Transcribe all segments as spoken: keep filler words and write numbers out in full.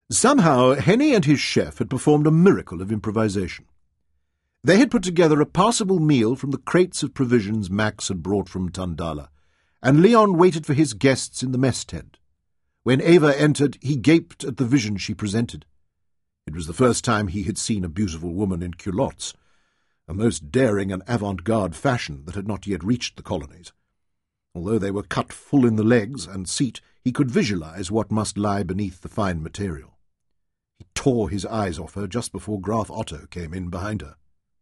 Somehow, Henny and his chef had performed a miracle of improvisation. They had put together a passable meal from the crates of provisions Max had brought from Tandala, and Leon waited for his guests in the mess tent. When Ava entered, he gaped at the vision she presented. It was the first time he had seen a beautiful woman in culottes, a most daring and avant-garde fashion that had not yet reached the colonies. Although they were cut full in the legs and seat, he could visualize what must lie beneath the fine material. He tore his eyes off her just before Graf Otto came in behind her.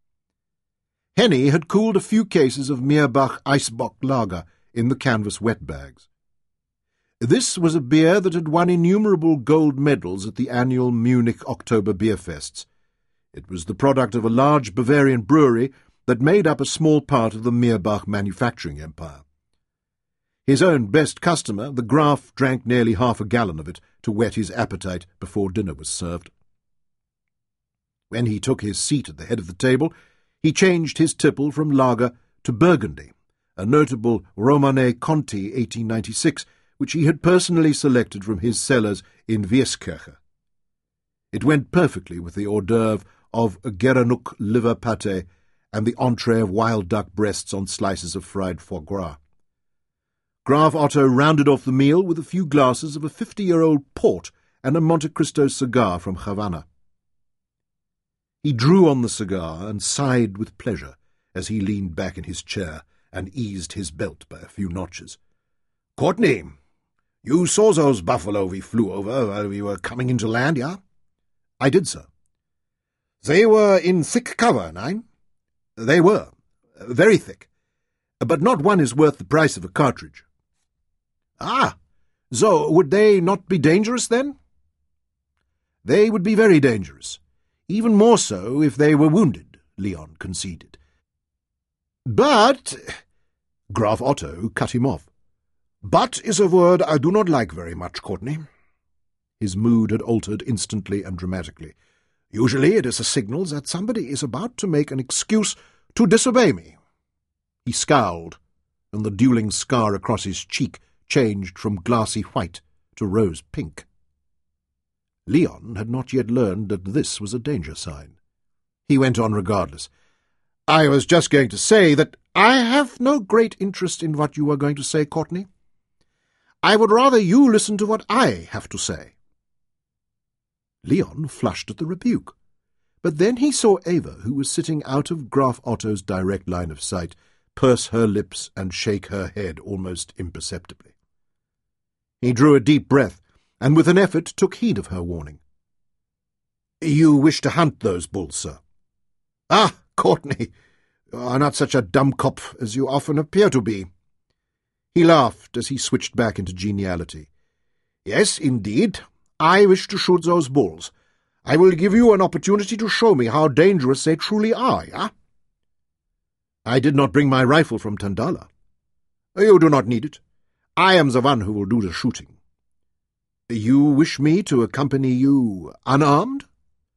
Henny had cooled a few cases of Meerbach Eisbock lager in the canvas wet bags. This was a beer that had won innumerable gold medals at the annual Munich October Beer Fests. It was the product of a large Bavarian brewery that made up a small part of the Meerbach manufacturing empire. His own best customer, the Graf, drank nearly half a gallon of it to whet his appetite before dinner was served. When he took his seat at the head of the table, he changed his tipple from lager to Burgundy, a notable Romanée Conti eighteen ninety-six, which he had personally selected from his cellars in Wieskirche. It went perfectly with the hors d'oeuvre of Gerenuk liver pâté and the entree of wild duck breasts on slices of fried foie gras. Graf Otto rounded off the meal with a few glasses of a fifty-year-old port and a Monte Cristo cigar from Havana. He drew on the cigar and sighed with pleasure as he leaned back in his chair and eased his belt by a few notches. "Courtney, you saw those buffalo we flew over while we were coming into land, yeah?" "I did, sir." "They were in thick cover, nine?" "They were. Very thick. But not one is worth the price of a cartridge." "Ah, so would they not be dangerous, then?" "They would be very dangerous. Even more so if they were wounded," Leon conceded. "But—" Graf Otto cut him off. "But is a word I do not like very much, Courtney." His mood had altered instantly and dramatically. "Usually it is a signal that somebody is about to make an excuse to disobey me." He scowled, and the dueling scar across his cheek changed from glassy white to rose pink. Leon had not yet learned that this was a danger sign. He went on regardless. "I was just going to say that I have no great interest in what you are going to say, Courtney. I would rather you listen to what I have to say." Leon flushed at the rebuke, but then he saw Ava, who was sitting out of Graf Otto's direct line of sight, purse her lips and shake her head almost imperceptibly. He drew a deep breath, and with an effort took heed of her warning. "You wish to hunt those bulls, sir?" "Ah, Courtney, you are not such a dummkopf as you often appear to be." He laughed as he switched back into geniality. "Yes, indeed, I wish to shoot those bulls. I will give you an opportunity to show me how dangerous they truly are, yeah?" "I did not bring my rifle from Tandala." "You do not need it. I am the one who will do the shooting." "You wish me to accompany you unarmed?"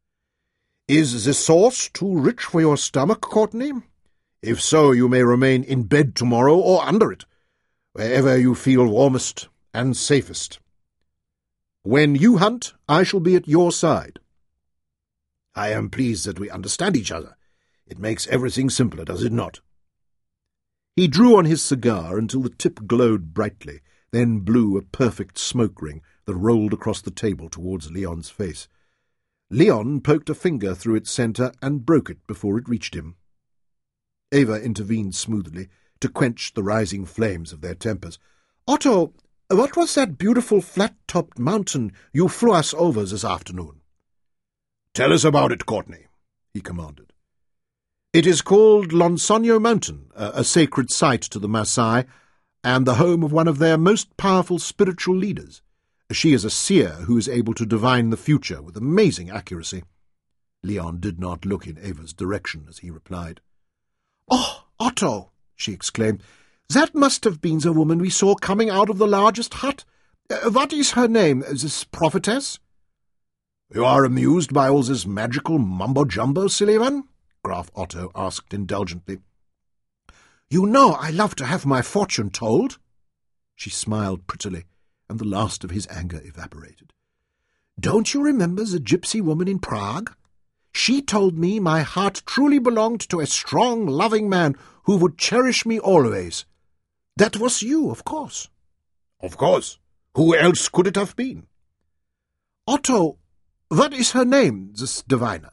"Is the sauce too rich for your stomach, Courtney? If so, you may remain in bed tomorrow or under it, wherever you feel warmest and safest." "When you hunt, I shall be at your side." "I am pleased that we understand each other. It makes everything simpler, does it not?" He drew on his cigar until the tip glowed brightly, then blew a perfect smoke ring that rolled across the table towards Leon's face. Leon poked a finger through its centre and broke it before it reached him. Ava intervened smoothly to quench the rising flames of their tempers. "Otto, what was that beautiful flat-topped mountain you flew us over this afternoon?" "Tell us about it, Courtney," he commanded. "It is called Lonsonio Mountain, a, a sacred site to the Maasai, and the home of one of their most powerful spiritual leaders. She is a seer who is able to divine the future with amazing accuracy." Leon did not look in Ava's direction as he replied. "Oh, Otto!" she exclaimed. "That must have been the woman we saw coming out of the largest hut. Uh, what is her name, this prophetess?" "You are amused by all this magical mumbo-jumbo, silly one?" Graf Otto asked indulgently. "You know I love to have my fortune told." She smiled prettily, and the last of his anger evaporated. Don't you remember the gypsy woman in Prague? She told me my heart truly belonged to a strong, loving man who would cherish me always. That was you, of course. Of course. Who else could it have been? Otto, what is her name, this diviner?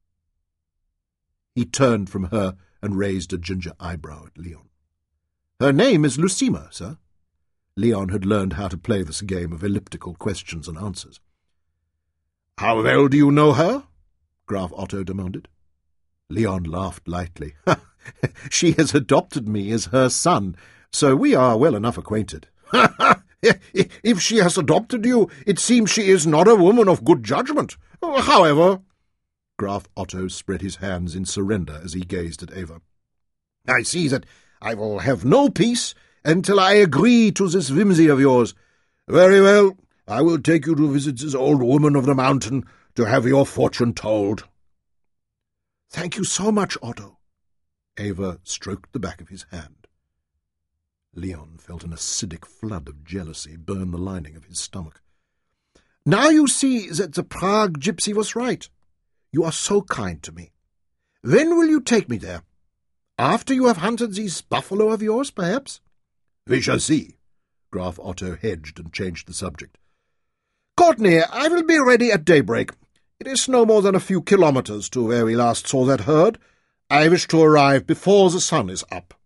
He turned from her and raised a ginger eyebrow at Leon. Her name is Lucima, sir. Leon had learned how to play this game of elliptical questions and answers. How well do you know her? Graf Otto demanded. Leon laughed lightly. She has adopted me as her son, so we are well enough acquainted. If she has adopted you, it seems she is not a woman of good judgment. However... Graf Otto spread his hands in surrender as he gazed at Eva. I see that I will have no peace until I agree to this whimsy of yours. Very well, I will take you to visit this old woman of the mountain to have your fortune told. Thank you so much, Otto. Eva stroked the back of his hand. Leon felt an acidic flood of jealousy burn the lining of his stomach. Now you see that the Prague gypsy was right. You are so kind to me. When will you take me there? After you have hunted these buffalo of yours, perhaps? We shall see. Graf Otto hedged and changed the subject. Courtney, I will be ready at daybreak. It is no more than a few kilometres to where we last saw that herd. I wish to arrive before the sun is up.